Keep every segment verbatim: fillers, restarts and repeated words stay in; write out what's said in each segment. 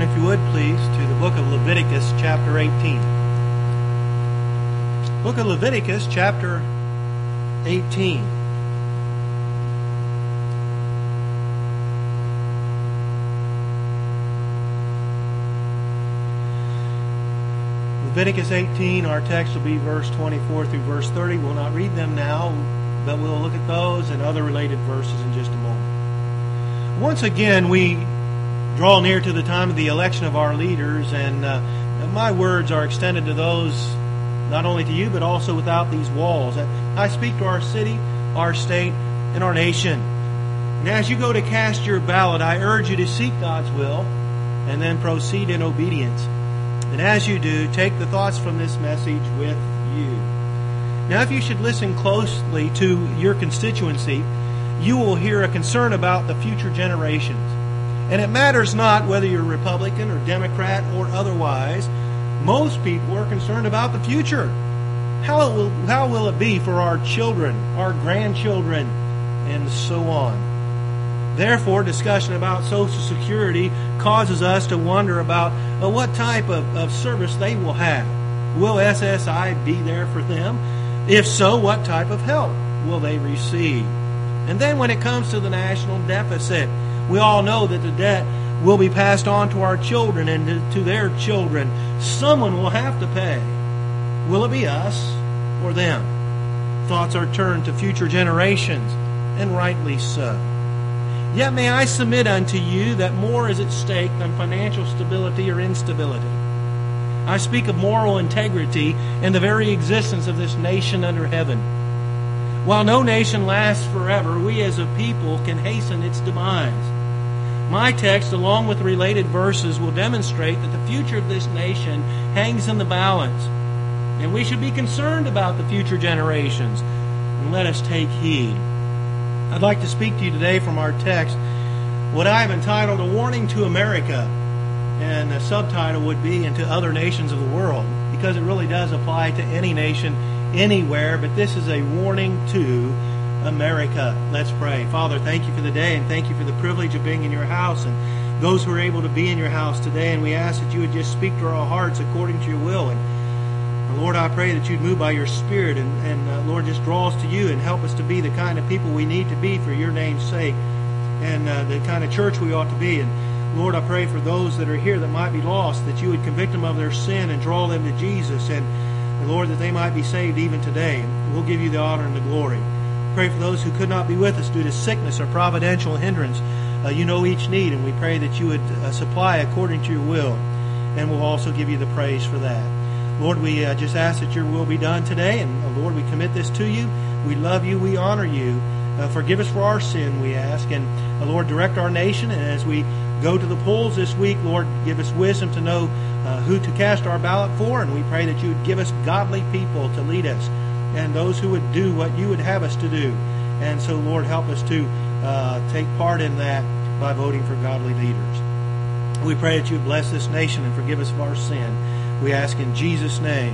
turn, if you would, please, to the book of Leviticus, chapter eighteen. Book of Leviticus, chapter eighteen. Leviticus eighteen, our text will be verse twenty-four through verse thirty. We'll not read them now, but we'll look at those and other related verses in just a moment. Once again, we draw near to the time of the election of our leaders, and uh, my words are extended to those, not only to you, but also without these walls. I speak to our city, our state, and our nation. And as you go to cast your ballot, I urge you to seek God's will and then proceed in obedience. And as you do, take the thoughts from this message with you. Now, if you should listen closely to your constituency, you will hear a concern about the future generations. And it matters not whether you're Republican or Democrat or otherwise. Most people are concerned about the future. How it will, how will it be for our children, our grandchildren, and so on. Therefore, discussion about Social Security causes us to wonder about uh, what type of, of service they will have. Will S S I be there for them? If so, what type of help will they receive? And then when it comes to the national deficit, we all know that the debt will be passed on to our children and to, to their children. Someone will have to pay. Will it be us or them? Thoughts are turned to future generations, and rightly so. Yet may I submit unto you that more is at stake than financial stability or instability. I speak of moral integrity and the very existence of this nation under heaven. While no nation lasts forever, we as a people can hasten its demise. My text, along with related verses, will demonstrate that the future of this nation hangs in the balance. And we should be concerned about the future generations. And let us take heed. I'd like to speak to you today from our text what I have entitled A Warning to America. And the subtitle would be And to Other Nations of the World, because it really does apply to any nation, anywhere. But this is a warning to America. Let's pray. Father, thank you for the day, and thank you for the privilege of being in your house and those who are able to be in your house today. And we ask that you would just speak to our hearts according to your will. And Lord, I pray that you'd move by your Spirit and, and uh, Lord, just draw us to you and help us to be the kind of people we need to be for your name's sake, and uh, the kind of church we ought to be. And Lord, I pray for those that are here that might be lost, that you would convict them of their sin and draw them to Jesus, and, and Lord, that they might be saved even today. We'll give you the honor and the glory. Pray for those who could not be with us due to sickness or providential hindrance. Uh, you know each need, and we pray that you would uh, supply according to your will, and we'll also give you the praise for that. Lord, we uh, just ask that your will be done today, and uh, Lord, we commit this to you. We love you. We honor you. Uh, forgive us for our sin, we ask. And uh, Lord, direct our nation. And as we go to the polls this week, Lord, give us wisdom to know uh, who to cast our ballot for. And we pray that you would give us godly people to lead us, and those who would do what you would have us to do. And so, Lord, help us to uh, take part in that by voting for godly leaders. We pray that you would bless this nation and forgive us of our sin. We ask in Jesus' name,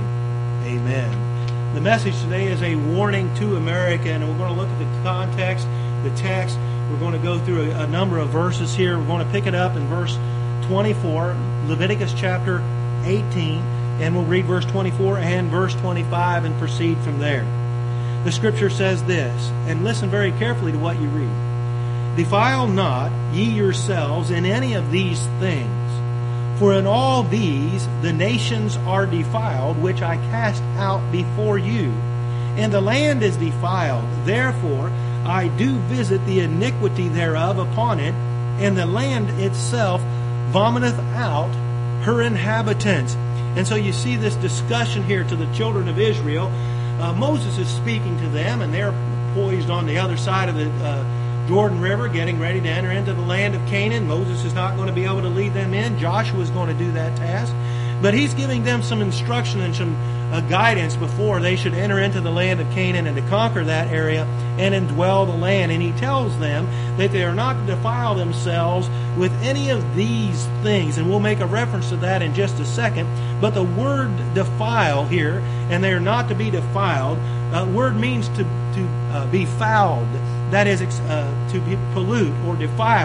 amen. The message today is a warning to America, and we're going to look at the context, the text. We're going to go through a, a number of verses here. We're going to pick it up in verse twenty-four, Leviticus chapter eighteen, and we'll read verse twenty-four and verse twenty-five and proceed from there. The Scripture says this, and listen very carefully to what you read. Defile not ye yourselves in any of these things, for in all these the nations are defiled, which I cast out before you. And the land is defiled. Therefore I do visit the iniquity thereof upon it, and the land itself vomiteth out her inhabitants. And so you see this discussion here to the children of Israel. Uh, Moses is speaking to them, and they're poised on the other side of the uh, Jordan River, getting ready to enter into the land of Canaan. Moses is not going to be able to lead them in. Joshua is going to do that task. But he's giving them some instruction and some uh, guidance before they should enter into the land of Canaan and to conquer that area and indwell the land. And he tells them that they are not to defile themselves with any of these things. And we'll make a reference to that in just a second. But the word defile here, and they are not to be defiled, uh, word means to, to uh, be fouled. That is uh, to be pollute or defile.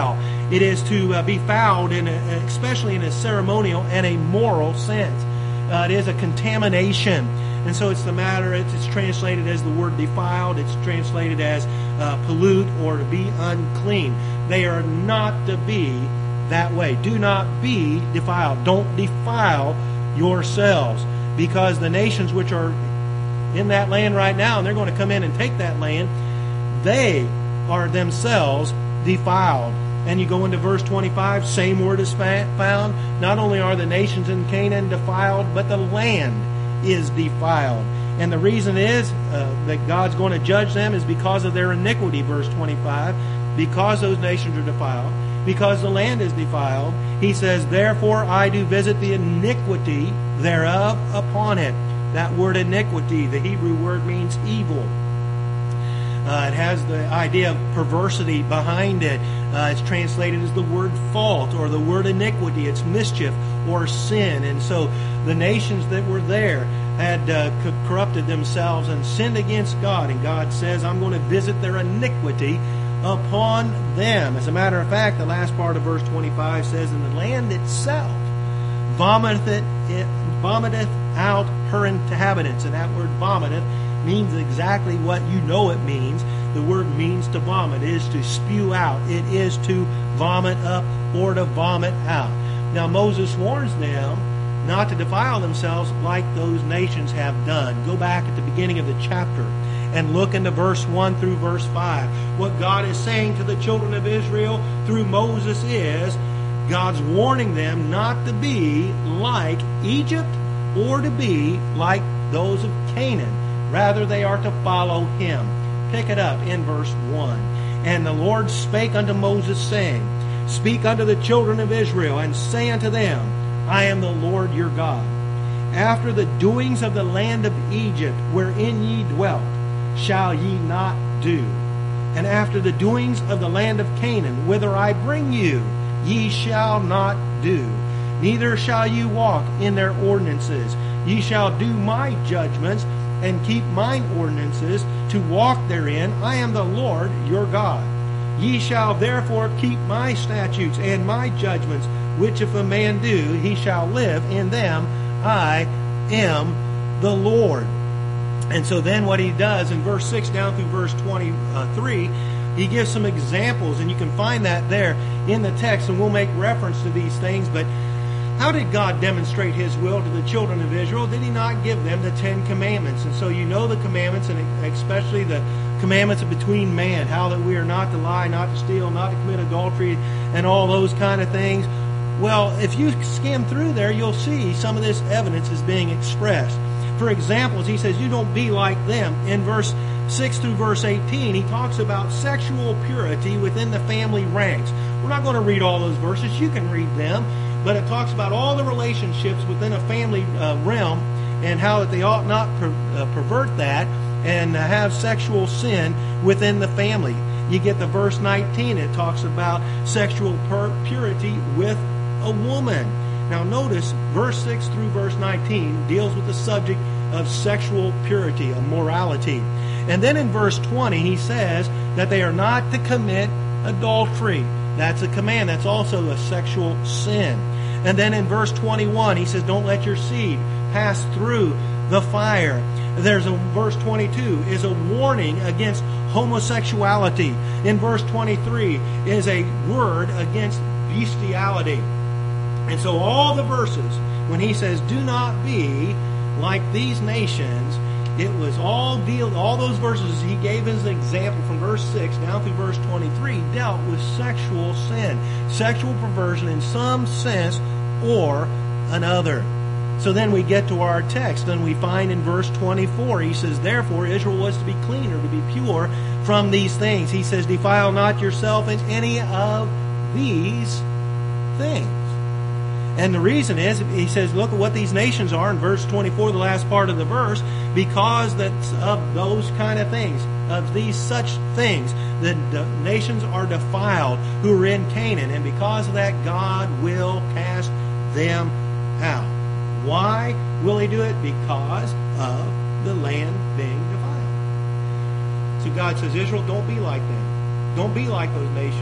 It is to uh, be fouled, in a, especially in a ceremonial and a moral sense. Uh, it is a contamination. And so it's the matter, it's, it's translated as the word defiled, it's translated as uh, pollute or to be unclean. They are not to be that way. Do not be defiled. Don't defile yourselves, because the nations which are in that land right now, and they're going to come in and take that land, they are themselves defiled. And you go into verse twenty-five, same word is found. Not only are the nations in Canaan defiled, but the land is defiled. And the reason is uh, that God's going to judge them is because of their iniquity, verse twenty-five. Because those nations are defiled, because the land is defiled, he says, therefore I do visit the iniquity thereof upon it. That word iniquity, the Hebrew word, means evil. Uh, it has the idea of perversity behind it. Uh, it's translated as the word fault or the word iniquity. It's mischief or sin. And so the nations that were there had uh, corrupted themselves and sinned against God. And God says, I'm going to visit their iniquity upon them. As a matter of fact, the last part of verse twenty-five says, and the land itself vomiteth, it vomiteth out her inhabitants. And that word vomiteth means exactly what you know it means. The word means to vomit. It is to spew out. It is to vomit up or to vomit out. Now Moses warns them not to defile themselves like those nations have done. Go back at the beginning of the chapter and look into verse one through verse five. What God is saying to the children of Israel through Moses is, God's warning them not to be like Egypt or to be like those of Canaan. Rather, they are to follow him. Pick it up in verse one. And the Lord spake unto Moses, saying, Speak unto the children of Israel, and say unto them, I am the Lord your God. After the doings of the land of Egypt, wherein ye dwelt, shall ye not do. And after the doings of the land of Canaan, whither I bring you, ye shall not do. Neither shall you walk in their ordinances. Ye shall do my judgments, and keep mine ordinances, to walk therein. I am the Lord your God. Ye shall therefore keep my statutes and my judgments, which if a man do, he shall live in them. I am the Lord. And so then what he does in verse six down through verse twenty-three, he gives some examples, and you can find that there in the text, and we'll make reference to these things. But how did God demonstrate his will to the children of Israel? Did he not give them the Ten Commandments? And so you know the commandments, and especially the commandments between man, how that we are not to lie, not to steal, not to commit adultery, and all those kind of things. Well, if you skim through there, you'll see some of this evidence is being expressed. For examples, he says, you don't be like them. In verse six through verse eighteen, he talks about sexual purity within the family ranks. We're not going to read all those verses. You can read them. But it talks about all the relationships within a family uh, realm and how that they ought not per, uh, pervert that and uh, have sexual sin within the family. You get the verse nineteen. It talks about sexual pur- purity with a woman. Now notice, verse six through verse nineteen deals with the subject of sexual purity, of morality. And then in verse twenty, he says that they are not to commit adultery. That's a command. That's also a sexual sin. And then in verse twenty-one, he says, don't let your seed pass through the fire. There's a verse twenty-two is a warning against homosexuality. In verse twenty-three is a word against bestiality. And so all the verses, when he says, do not be like these nations, it was all deal. All those verses he gave as an example from verse six down through verse twenty-three dealt with sexual sin, sexual perversion in some sense or another. So then we get to our text, and we find in verse twenty-four, he says, therefore Israel was to be clean or to be pure from these things. He says, defile not yourself in any of these things. And the reason is, he says, look at what these nations are in verse twenty-four, the last part of the verse, because that's of those kind of things, of these such things, the, the nations are defiled who are in Canaan. And because of that, God will cast them out. Why will he do it? Because of the land being defiled. So God says, Israel, don't be like them. Don't be like those nations.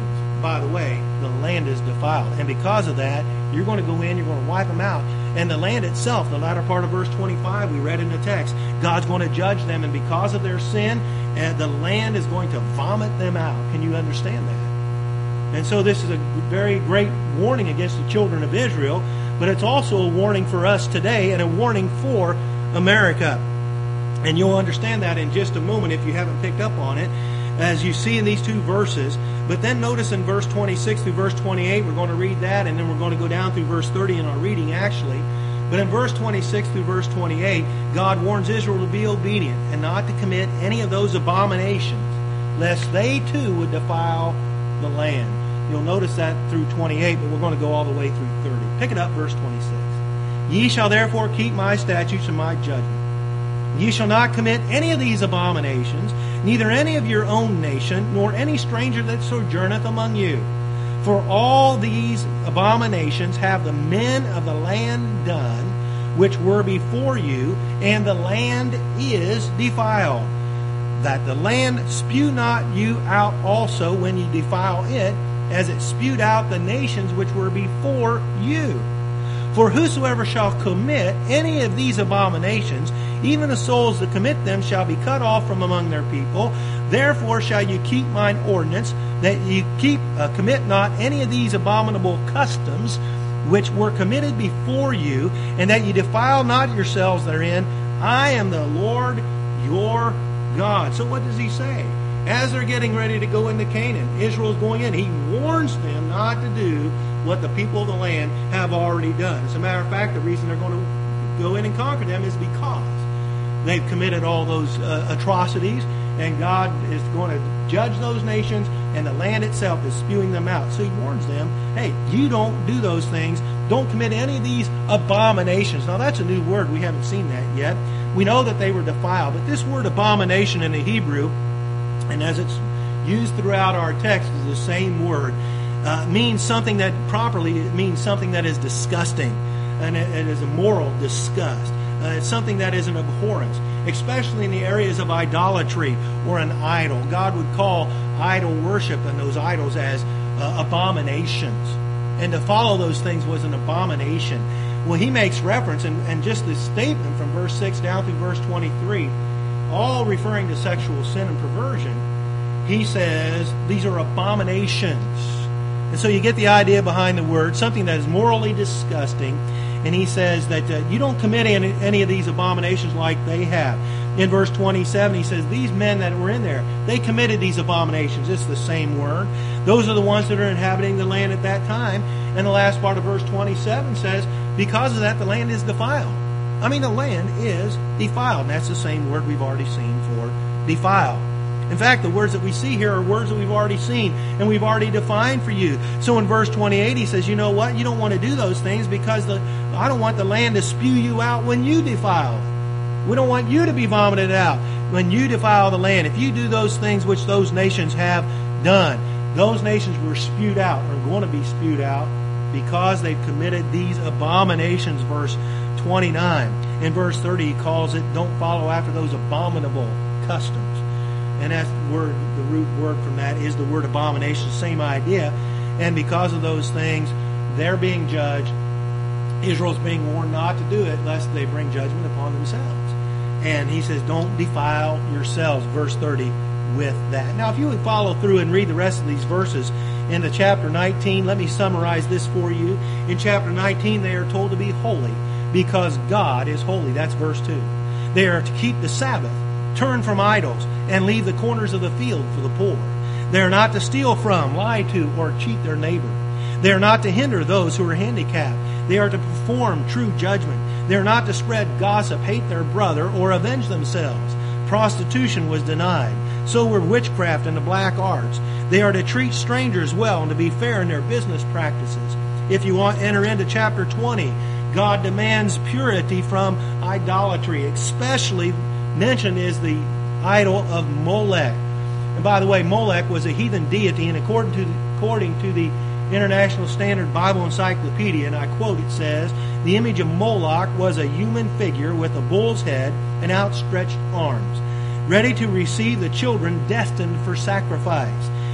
by the way, the land is defiled. And because of that, you're going to go in, you're going to wipe them out. And the land itself, the latter part of verse twenty-five, we read in the text, God's going to judge them. And because of their sin, uh, the land is going to vomit them out. Can you understand that? And so this is a very great warning against the children of Israel, but it's also a warning for us today and a warning for America. And you'll understand that in just a moment if you haven't picked up on it, as you see in these two verses. But then notice in verse twenty-six through verse twenty-eight, we're going to read that, and then we're going to go down through verse thirty in our reading actually. But in verse twenty-six through verse twenty-eight, God warns Israel to be obedient and not to commit any of those abominations, lest they too would defile the land. You'll notice that through twenty-eight, but we're going to go all the way through thirty. Pick it up, verse twenty-six. Ye shall therefore keep my statutes and my judgments. Ye shall not commit any of these abominations, neither any of your own nation, nor any stranger that sojourneth among you. For all these abominations have the men of the land done, which were before you, and the land is defiled. That the land spew not you out also when ye defile it, as it spewed out the nations which were before you. For whosoever shall commit any of these abominations, even the souls that commit them shall be cut off from among their people. Therefore shall you keep mine ordinance, that ye keep uh, commit not any of these abominable customs which were committed before you, and that ye defile not yourselves therein. I am the Lord your God. So what does he say? As they're getting ready to go into Canaan, Israel's going in. He warns them not to do what the people of the land have already done. As a matter of fact, the reason they're going to go in and conquer them is because they've committed all those uh, atrocities, and God is going to judge those nations, and the land itself is spewing them out. So he warns them, hey, you don't do those things. Don't commit any of these abominations. Now, that's a new word. We haven't seen that yet. We know that they were defiled, but this word abomination in the Hebrew, and as it's used throughout our text, is the same word. Uh, means something that properly it means something that is disgusting, and it, it is a moral disgust. Uh, it's something that is an abhorrence, especially in the areas of idolatry or an idol. God would call idol worship and those idols as uh, abominations, and to follow those things was an abomination. Well, he makes reference, and, and just this statement from verse six down through verse twenty-three, all referring to sexual sin and perversion. He says these are abominations. And so you get the idea behind the word, something that is morally disgusting. And he says that uh, you don't commit any, any of these abominations like they have. In verse twenty-seven, he says, these men that were in there, they committed these abominations. It's the same word. Those are the ones that are inhabiting the land at that time. And the last part of verse twenty-seven says, because of that, the land is defiled. I mean, the land is defiled. And that's the same word we've already seen for defiled. In fact, the words that we see here are words that we've already seen and we've already defined for you. So in verse twenty-eight, he says, you know what? You don't want to do those things because the, I don't want the land to spew you out when you defile it. We don't want you to be vomited out when you defile the land. If you do those things which those nations have done, those nations were spewed out, or going to be spewed out, because they've committed these abominations. Verse twenty-nine. In verse thirty, he calls it, don't follow after those abominable customs. And that word, the root word from that is the word abomination, same idea. And because of those things, they're being judged. Israel's being warned not to do it, lest they bring judgment upon themselves. And he says, don't defile yourselves, verse thirty, with that. Now, if you would follow through and read the rest of these verses into chapter nineteen, let me summarize this for you. In chapter nineteen, they are told to be holy because God is holy. That's verse two. They are to keep the Sabbath, turn from idols, and leave the corners of the field for the poor. They are not to steal from, lie to, or cheat their neighbor. They are not to hinder those who are handicapped. They are to perform true judgment. They are not to spread gossip, hate their brother, or avenge themselves. Prostitution was denied. So were witchcraft and the black arts. They are to treat strangers well and to be fair in their business practices. If you want to enter into chapter twenty, God demands purity from idolatry. Especially mentioned is the idol of Molech. And by the way, Molech was a heathen deity, and according to the, according to the International Standard Bible Encyclopedia, and I quote, it says, the image of Moloch was a human figure with a bull's head and outstretched arms, ready to receive the children destined for sacrifice.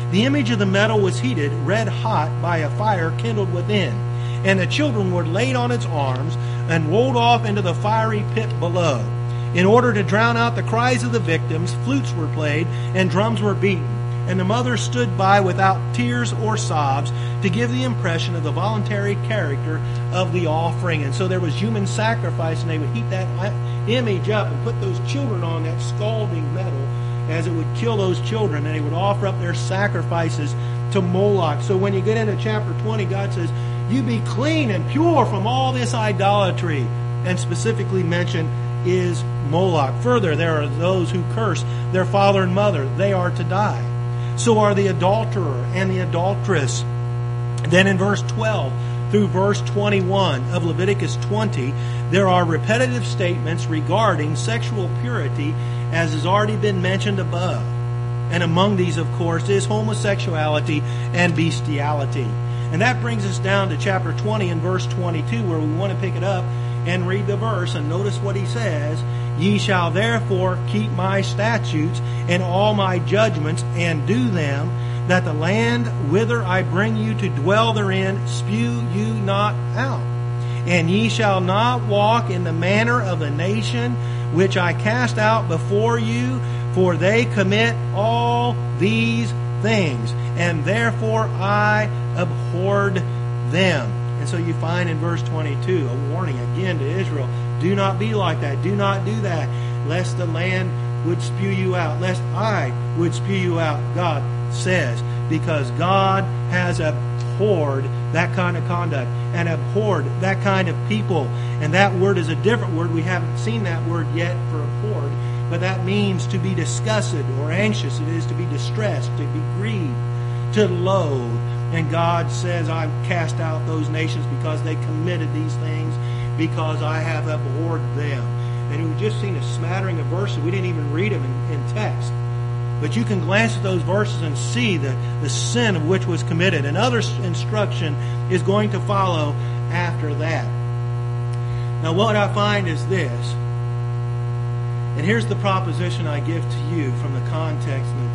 The image of the metal was heated red hot by a fire kindled within, and the children were laid on its arms and rolled off into the fiery pit below. In order to drown out the cries of the victims, flutes were played and drums were beaten, and the mothers stood by without tears or sobs to give the impression of the voluntary character of the offering. And so there was human sacrifice, and they would heat that image up and put those children on that scalding metal as it would kill those children, and they would offer up their sacrifices to Moloch. So when you get into chapter twenty, God says, you be clean and pure from all this idolatry, and specifically mentioned is Moloch. Further, there are those who curse their father and mother. They are to die. So are the adulterer and the adulteress. Then in verse twelve through verse twenty-one of Leviticus twenty, there are repetitive statements regarding sexual purity, as has already been mentioned above. And among these, of course, is homosexuality and bestiality. And that brings us down to chapter twenty and verse twenty-two, where we want to pick it up and read the verse. And notice what he says. Ye shall therefore keep my statutes and all my judgments, and do them, that the land whither I bring you to dwell therein spew you not out. And ye shall not walk in the manner of the nation which I cast out before you, for they commit all these things, and therefore I abhorred them. And so you find in verse twenty-two a warning again to Israel. Do not be like that. Do not do that, lest the land would spew you out, lest I would spew you out, God says, because God has abhorred that kind of conduct and abhorred that kind of people. And that word is a different word. We haven't seen that word yet for abhorred, but that means to be disgusted or anxious. It is to be distressed, to be grieved, to loathe. And God says, I've cast out those nations because they committed these things, because I have abhorred them. And we've just seen a smattering of verses. We didn't even read them in, in text. But you can glance at those verses and see the, the sin of which was committed. And other instruction is going to follow after that. Now what I find is this. And here's the proposition I give to you from the context of the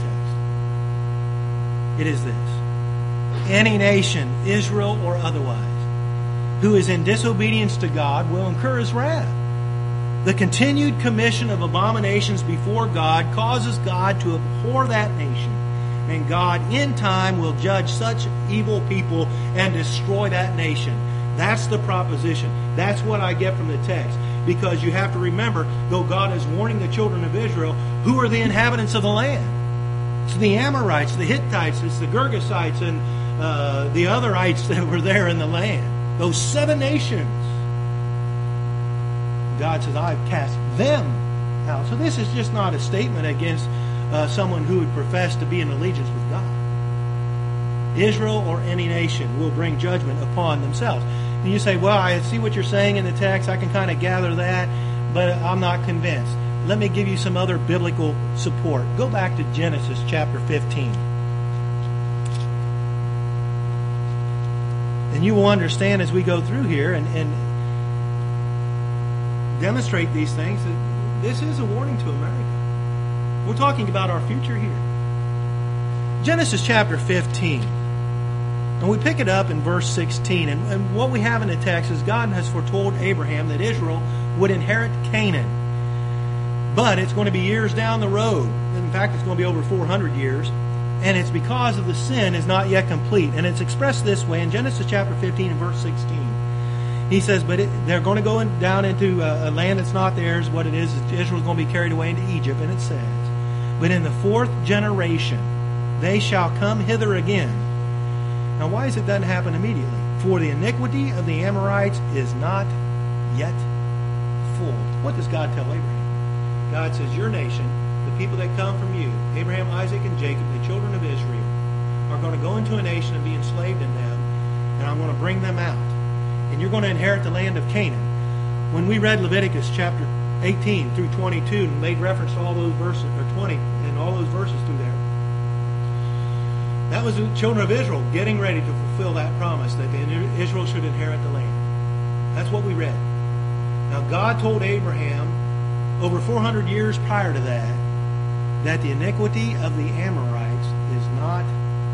text. It is this. Any nation, Israel or otherwise, who is in disobedience to God will incur His wrath. The continued commission of abominations before God causes God to abhor that nation, and God in time will judge such evil people and destroy that nation. That's the proposition. That's what I get from the text. Because you have to remember, though God is warning the children of Israel, who are the inhabitants of the land? It's the Amorites, the Hittites, it's the Girgasites, and uh, the otherites that were there in the land. Those seven nations. God says, I've cast them out. So this is just not a statement against uh, someone who would profess to be in allegiance with God. Israel or any nation will bring judgment upon themselves. And you say, well, I see what you're saying in the text. I can kind of gather that, but I'm not convinced. Let me give you some other biblical support. Go back to Genesis chapter fifteen. And you will understand as we go through here and, and demonstrate these things that this is a warning to America. We're talking about our future here. Genesis chapter fifteen. And we pick it up in verse sixteen. And, and what we have in the text is God has foretold Abraham that Israel would inherit Canaan. But it's going to be years down the road. In fact, it's going to be over four hundred years. And it's because of the sin is not yet complete. And it's expressed this way in Genesis chapter fifteen and verse sixteen. He says, but it, they're going to go in, down into a, a land that's not theirs. What it is, is Israel's going to be carried away into Egypt. And it says, but in the fourth generation, they shall come hither again. Now, why is it doesn't happen immediately? For the iniquity of the Amorites is not yet full. What does God tell Abraham? God says, your nation, the people that come from you, Abraham, Isaac, and Jacob, the children of Israel, are going to go into a nation and be enslaved in them, and I'm going to bring them out. And you're going to inherit the land of Canaan. When we read Leviticus chapter eighteen through twenty-two and made reference to all those verses, or twenty, and all those verses through there, that was the children of Israel getting ready to fulfill that promise that Israel should inherit the land. That's what we read. Now God told Abraham over four hundred years prior to that, that the iniquity of the Amorites is not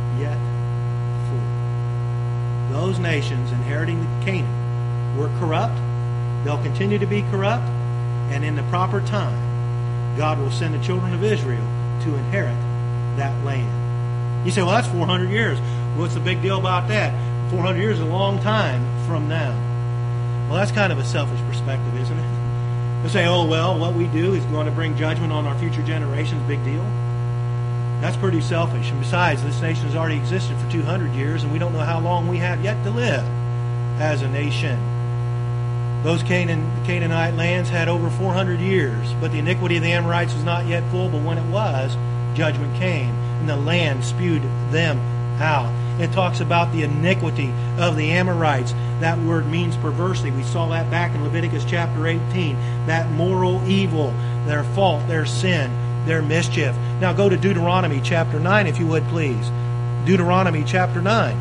those nations inheriting Canaan were corrupt. They'll continue to be corrupt. And in the proper time, God will send the children of Israel to inherit that land. You say, well, that's four hundred years. What's the big deal about that? four hundred years is a long time from now. Well, that's kind of a selfish perspective, isn't it? They say, oh, well, what we do is going to bring judgment on our future generations. Big deal. That's pretty selfish. And besides, this nation has already existed for two hundred years, and we don't know how long we have yet to live as a nation. Those Canaan, Canaanite lands had over four hundred years, but the iniquity of the Amorites was not yet full, but when it was, judgment came, and the land spewed them out. It talks about the iniquity of the Amorites. That word means perversity. We saw that back in Leviticus chapter eighteen. That moral evil, their fault, their sin, their mischief. Now go to Deuteronomy chapter nine, if you would, please. Deuteronomy chapter nine.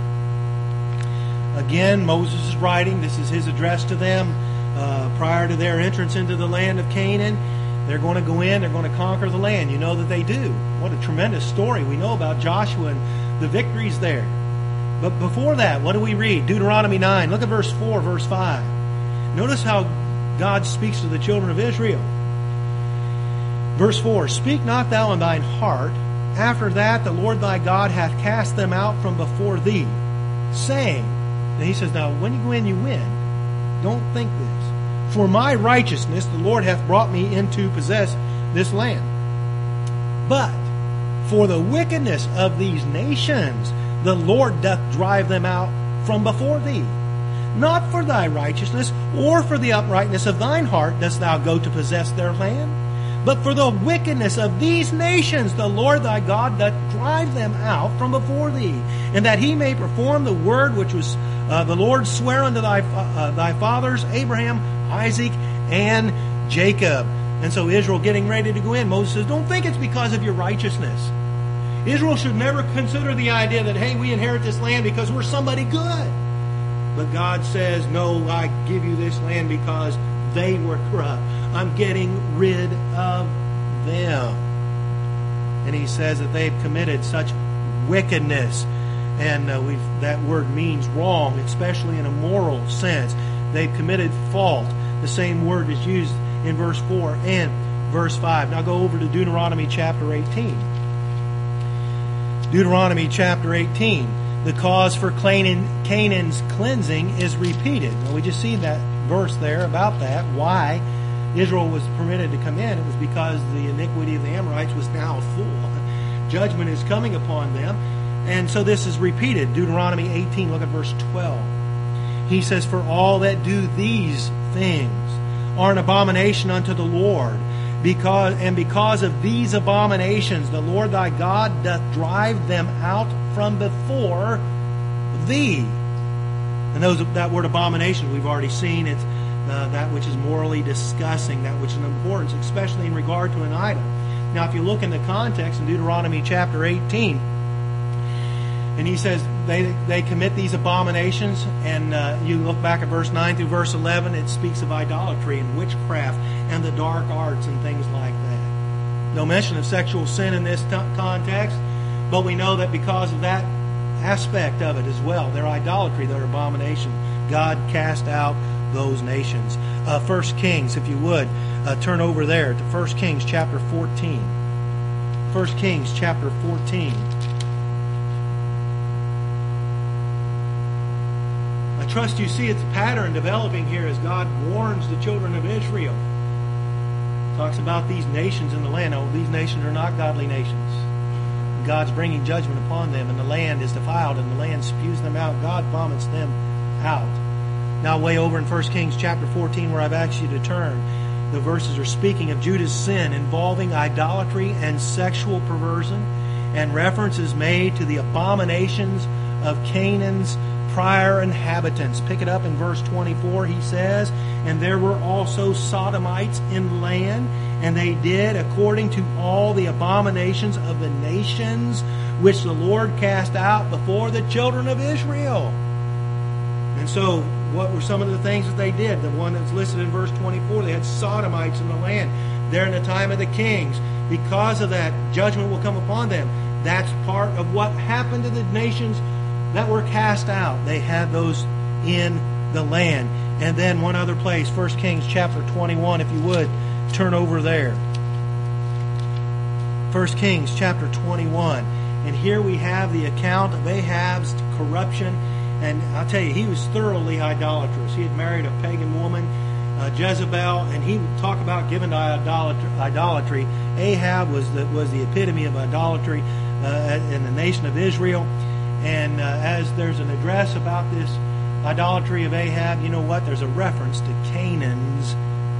Again, Moses is writing. This is his address to them uh, prior to their entrance into the land of Canaan. They're going to go in. They're going to conquer the land. You know that they do. What a tremendous story. We know about Joshua and the victories there. But before that, what do we read? Deuteronomy nine. Look at verse four, verse five. Notice how God speaks to the children of Israel. Verse four, speak not thou in thine heart, after that the Lord thy God hath cast them out from before thee, saying, and he says, now when you go in, you win. Don't think this. For my righteousness the Lord hath brought me in to possess this land. But for the wickedness of these nations the Lord doth drive them out from before thee. Not for thy righteousness or for the uprightness of thine heart dost thou go to possess their land, but for the wickedness of these nations the Lord thy God doth drive them out from before thee, and that he may perform the word which was uh, the Lord sware unto thy uh, thy fathers Abraham, Isaac, and Jacob. And so Israel getting ready to go in, Moses says, don't think it's because of your righteousness. Israel should never consider the idea that, hey, we inherit this land because we're somebody good. But God says, no, I give you this land because they were corrupt. I'm getting rid of them. And he says that they've committed such wickedness. And uh, we've, that word means wrong, especially in a moral sense. They've committed fault. The same word is used in verse four and verse five. Now go over to Deuteronomy chapter eighteen. Deuteronomy chapter eighteen. The cause for Canaan, Canaan's cleansing is repeated. Now we just see that verse there about that. Why Israel was permitted to come in. It was because the iniquity of the Amorites was now full. Judgment is coming upon them. And so this is repeated. Deuteronomy eighteen, look at verse twelve. He says, for all that do these things are an abomination unto the Lord. Because and because of these abominations, the Lord thy God doth drive them out from before thee. And those that word abomination, we've already seen it's uh, that which is morally disgusting, that which is important, especially in regard to an idol. Now, if you look in the context in Deuteronomy chapter eighteen, and he says they they commit these abominations, and uh, you look back at verse nine through verse eleven, it speaks of idolatry and witchcraft and the dark arts and things like that. No mention of sexual sin in this t- context, but we know that because of that aspect of it as well, their idolatry, their abomination, God cast out those nations. Uh, First Kings, if you would, uh, turn over there to First Kings chapter fourteen. First Kings chapter fourteen. I trust you see it's a pattern developing here as God warns the children of Israel. Talks about these nations in the land. Oh, these nations are not godly nations. God's bringing judgment upon them, and the land is defiled, and the land spews them out. God vomits them out. Now, way over in First Kings chapter fourteen, where I've asked you to turn, the verses are speaking of Judah's sin involving idolatry and sexual perversion, and reference is made to the abominations of Canaan's prior inhabitants. Pick it up in verse twenty-four. He says, and there were also Sodomites in the land, and they did according to all the abominations of the nations which the Lord cast out before the children of Israel. And so, what were some of the things that they did? The one that's listed in verse twenty-four, they had Sodomites in the land. There in the time of the kings. Because of that, judgment will come upon them. That's part of what happened to the nations that were cast out, they had those in the land. And then one other place, First Kings chapter twenty-one, if you would, turn over there. First Kings chapter twenty-one. And here we have the account of Ahab's corruption. And I'll tell you, he was thoroughly idolatrous. He had married a pagan woman, uh, Jezebel, and he would talk about giving to idolatry. idolatry. Ahab was the, was the epitome of idolatry uh, in the nation of Israel. And uh, as there's an address about this idolatry of Ahab, you know what? There's a reference to Canaan's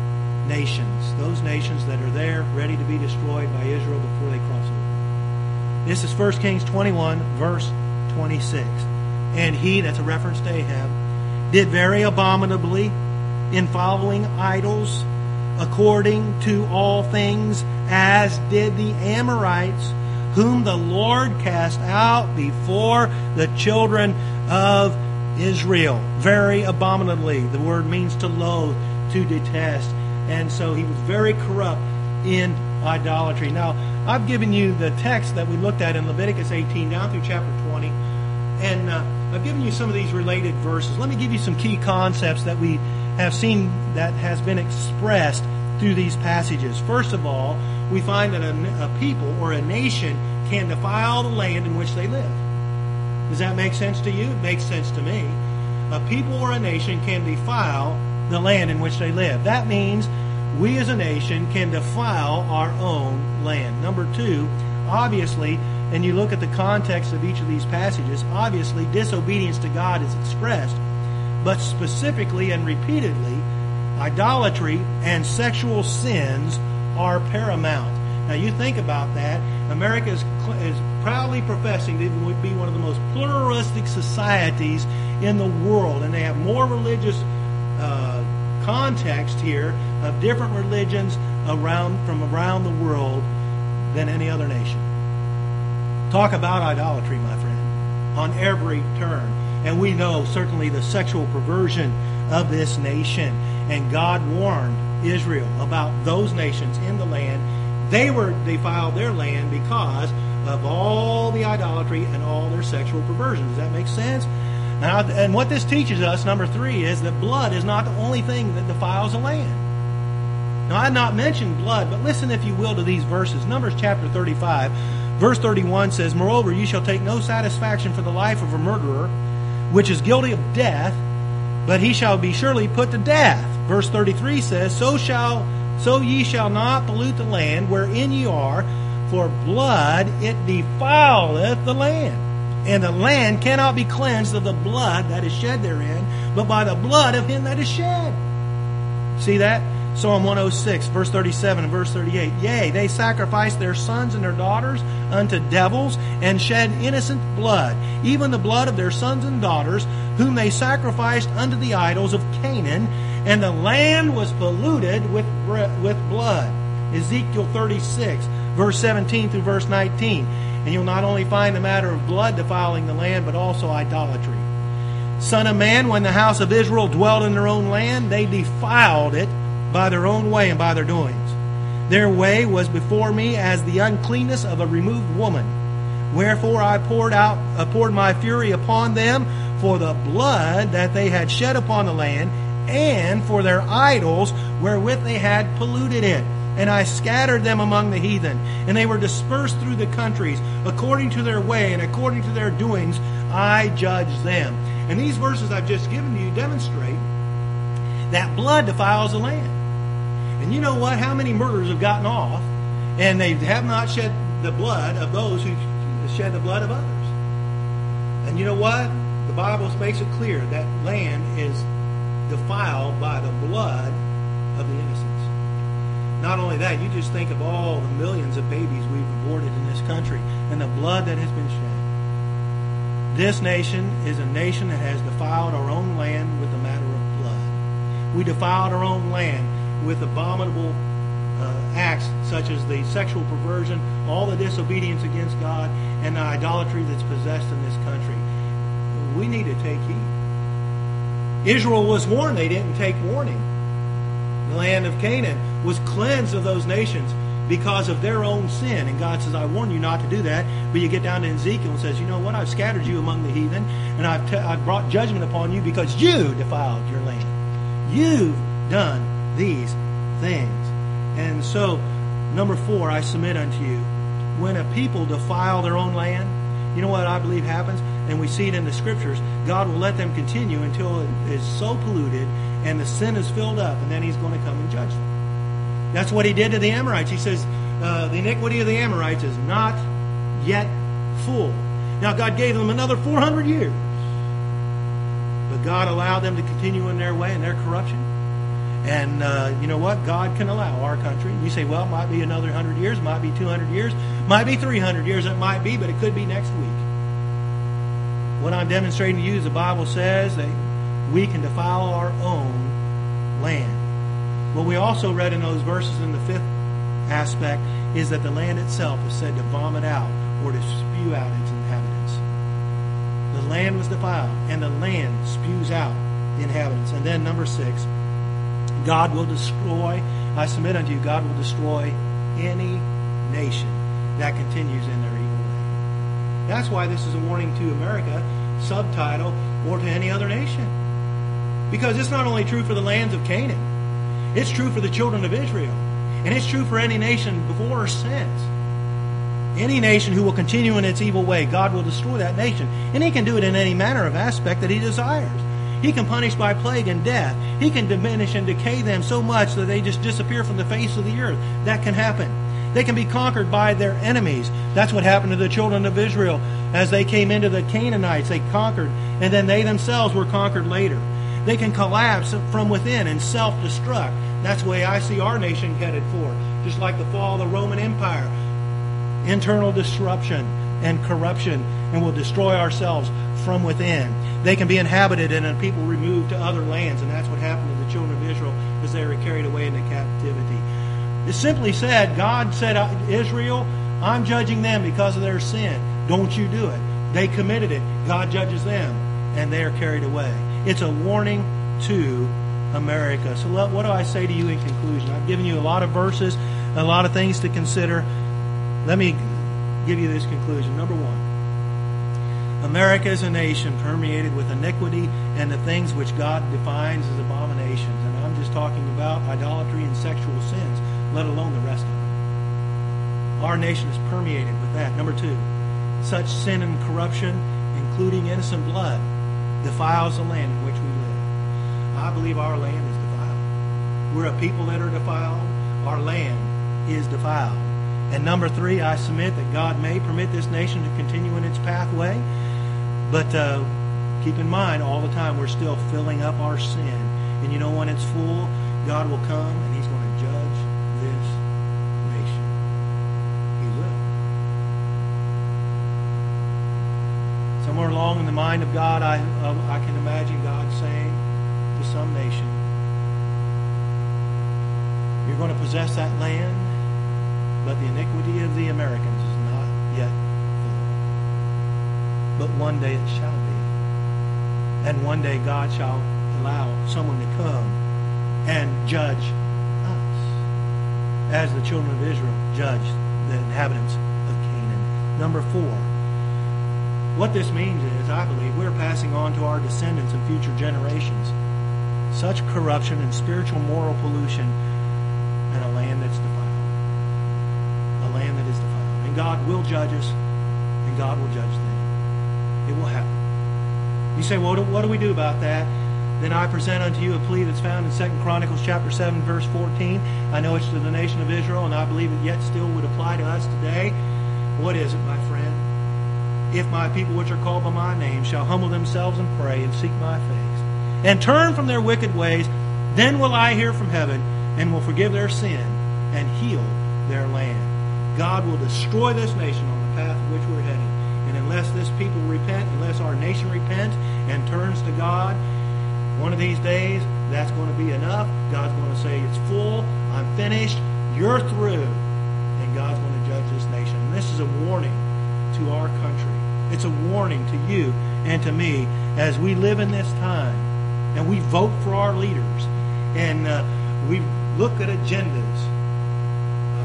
nations. Those nations that are there ready to be destroyed by Israel before they cross over. This is First Kings twenty-one, verse twenty-six. And he, that's a reference to Ahab, did very abominably in following idols according to all things, as did the Amorites, whom the Lord cast out before the children of Israel. Very abominably. The word means to loathe, to detest. And so he was very corrupt in idolatry. Now, I've given you the text that we looked at in Leviticus eighteen down through chapter twenty. And uh, I've given you some of these related verses. Let me give you some key concepts that we have seen that has been expressed through these passages. First of all, we find that a, a people or a nation can defile the land in which they live. Does that make sense to you? It makes sense to me. A people or a nation can defile the land in which they live. That means we as a nation can defile our own land. Number two, obviously, and you look at the context of each of these passages, obviously disobedience to God is expressed, but specifically and repeatedly, idolatry and sexual sins are paramount. Now you think about that. America is, is proudly professing to be one of the most pluralistic societies in the world, and they have more religious uh, context here of different religions around from around the world than any other nation. Talk about idolatry, my friend, on every turn. And we know certainly the sexual perversion of this nation. And God warned Israel about those nations in the land. They were defiled their land because of all the idolatry and all their sexual perversion. Does that make sense? Now, and what this teaches us, number three, is that blood is not the only thing that defiles a land. Now, I have not mentioned blood, but listen, if you will, to these verses. Numbers chapter thirty-five, verse thirty-one says, Moreover, you shall take no satisfaction for the life of a murderer, which is guilty of death, but he shall be surely put to death. Verse thirty-three says, So shall so ye shall not pollute the land wherein ye are, for blood it defileth the land. And the land cannot be cleansed of the blood that is shed therein, but by the blood of him that is shed. See that? Psalm one oh six, verse thirty-seven and verse thirty-eight. Yea, they sacrifice their sons and their daughters unto devils, and shed innocent blood, even the blood of their sons and daughters, whom they sacrificed unto the idols of Canaan, and the land was polluted with, with blood. Ezekiel thirty-six, verse seventeen through verse nineteen. And you'll not only find the matter of blood defiling the land, but also idolatry. Son of man, when the house of Israel dwelt in their own land, they defiled it by their own way and by their doings. Their way was before me as the uncleanness of a removed woman. Wherefore I poured out, uh, poured my fury upon them for the blood that they had shed upon the land, and for their idols wherewith they had polluted it. And I scattered them among the heathen, and they were dispersed through the countries. According to their way and according to their doings, I judged them. And these verses I've just given to you demonstrate that blood defiles the land. And you know what? How many murderers have gotten off, and they have not shed the blood of those who shed the blood of others? And you know what? The Bible makes it clear that land is defiled by the blood of the innocents. Not only that, you just think of all the millions of babies we've aborted in this country and the blood that has been shed. This nation is a nation that has defiled our own land with the matter of blood. We defiled our own land with abominable uh, acts such as the sexual perversion, all the disobedience against God, and the idolatry that's possessed in this country. We need to take heed. Israel was warned. They didn't take warning. The land of Canaan was cleansed of those nations. because of their own sin. And God says, I warn you not to do that. But you get down to Ezekiel and says, you know what? I've scattered you among the heathen, and I've, t- I've brought judgment upon you because you defiled your land. You've done these things. And so, number four, I submit unto you, when a people defile their own land, you know what I believe happens? And we see it in the Scriptures. God will let them continue until it is so polluted and the sin is filled up, and then He's going to come and judge them. That's what He did to the Amorites. He says, uh, the iniquity of the Amorites is not yet full. Now, God gave them another four hundred years. But God allowed them to continue in their way and their corruption. And uh, you know what? God can allow our country. You say, well, it might be another one hundred years, might be two hundred years, might be three hundred years, it might be, but it could be next week. What I'm demonstrating to you is the Bible says that we can defile our own land. What we also read in those verses in the fifth aspect is that the land itself is said to vomit out or to spew out its inhabitants. The land was defiled, and the land spews out the inhabitants. And then number six, God will destroy, I submit unto you, God will destroy any nation that continues in their evil way. That's why this is a warning to America, subtitle, or to any other nation. Because it's not only true for the lands of Canaan, it's true for the children of Israel. And it's true for any nation before or since. Any nation who will continue in its evil way, God will destroy that nation. And He can do it in any manner of aspect that He desires. He can punish by plague and death. He can diminish and decay them so much that they just disappear from the face of the earth. That can happen. They can be conquered by their enemies. That's what happened to the children of Israel. As they came into the Canaanites, they conquered, and then they themselves were conquered later. They can collapse from within and self-destruct. That's the way I see our nation headed for. Just like the fall of the Roman Empire. Internal disruption and corruption, and will destroy ourselves from within. They can be inhabited and a people removed to other lands, and that's what happened to the children of Israel as they were carried away into captivity. It simply said, God said, Israel, I'm judging them because of their sin. Don't you do it. They committed it. God judges them, and they are carried away. It's a warning to America. So what do I say to you in conclusion? I've given you a lot of verses, a lot of things to consider. Let me give you this conclusion. Number one, America is a nation permeated with iniquity and the things which God defines as abominations. And I'm just talking about idolatry and sexual sins, let alone the rest of it. Our nation is permeated with that. Number two, such sin and corruption, including innocent blood, defiles the land in which we live. I believe our land is defiled. We're a people that are defiled. Our land is defiled. And number three, I submit that God may permit this nation to continue in its pathway, but uh, keep in mind all the time we're still filling up our sin. And you know when it's full, God will come and He's going to judge this nation. He will. Somewhere along in the mind of God, I, uh, I can imagine God saying to some nation, you're going to possess that land, but the iniquity of the Americans is not yet full. But one day it shall be. And one day God shall allow someone to come and judge us as the children of Israel judged the inhabitants of Canaan. Number four, what this means is, I believe, we're passing on to our descendants and future generations such corruption and spiritual moral pollution in a land that's defiled. A land that is defiled. And God will judge us, and God will judge them. It will happen. You say, well, what do we do about that? Then I present unto you a plea that's found in Second Chronicles chapter seven, verse fourteen. I know it's to the nation of Israel, and I believe it yet still would apply to us today. What is it, my friend? If my people which are called by my name shall humble themselves and pray and seek my face, and turn from their wicked ways, then will I hear from heaven, and will forgive their sin, and heal their land. God will destroy this nation on the path in which we're headed. And unless this people repent, unless our nation repents and turns to God, one of these days, that's going to be enough. God's going to say, it's full, I'm finished, you're through. And God's going to judge this nation. And this is a warning to our country. It's a warning to you and to me as we live in this time and we vote for our leaders and uh, we look at agendas of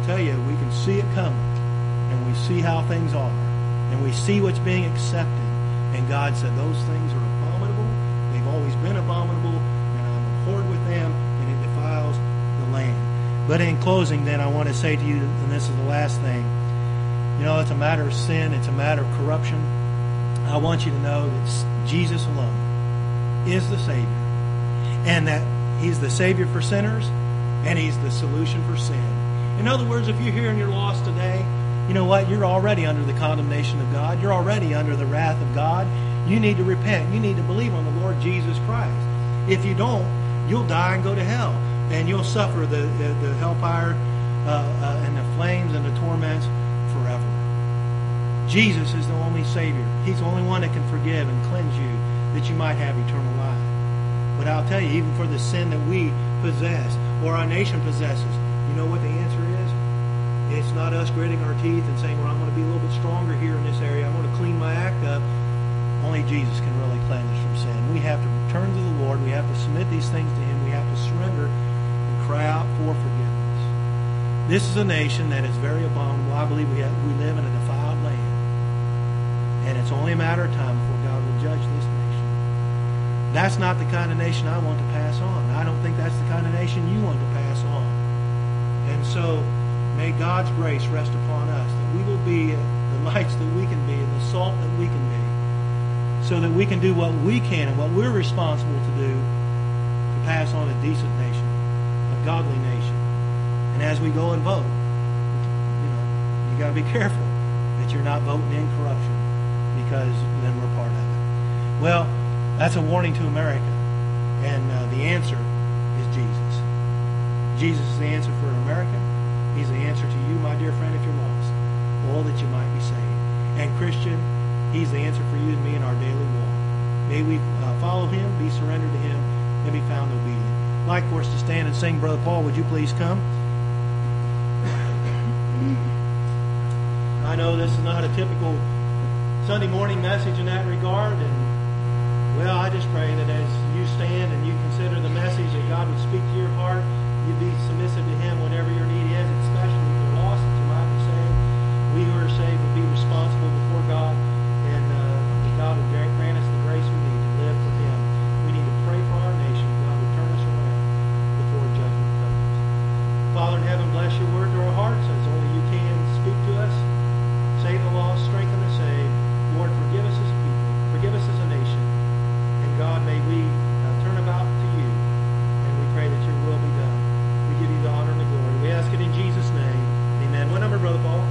I'll tell you, we can see it coming, and we see how things are, and we see what's being accepted. And God said, those things are abominable. They've always been abominable, and I'm abhorred with them, and it defiles the land. But in closing, then, I want to say to you, and this is the last thing, you know, it's a matter of sin. It's a matter of corruption. I want you to know that Jesus alone is the Savior, and that He's the Savior for sinners, and He's the solution for sin. In other words, if you're here and you're lost today, you know what? You're already under the condemnation of God. You're already under the wrath of God. You need to repent. You need to believe on the Lord Jesus Christ. If you don't, you'll die and go to hell, and you'll suffer the, the, the hellfire uh, uh, and the flames and the torments forever. Jesus is the only Savior. He's the only one that can forgive and cleanse you, that you might have eternal life. But I'll tell you, even for the sin that we possess, or our nation possesses, you know what the answer is? It's not us gritting our teeth and saying, well, I'm going to be a little bit stronger here in this area. I'm going to clean my act up. Only Jesus can really cleanse us from sin. We have to turn to the Lord. We have to submit these things to Him. We have to surrender and cry out for forgiveness. This is a nation that is very abominable. I believe we, have, we live in a defiled land. And it's only a matter of time before God will judge this nation. That's not the kind of nation I want to pass on. I don't think that's the kind of nation you want to pass on. And so, may God's grace rest upon us, that we will be the lights that we can be and the salt that we can be, so that we can do what we can and what we're responsible to do to pass on a decent nation, a godly nation. And as we go and vote, you know, you got to be careful that you're not voting in corruption, because then we're part of it. Well, that's a warning to America, and uh, the answer is Jesus. Jesus is the answer for America. He's the answer to you, my dear friend, if you're lost. All that you might be saved. And Christian, He's the answer for you and me in our daily walk. May we uh, follow Him, be surrendered to Him, and be found obedient. I'd like for us to stand and sing. Brother Paul, would you please come? I know this is not a typical Sunday morning message in that regard, and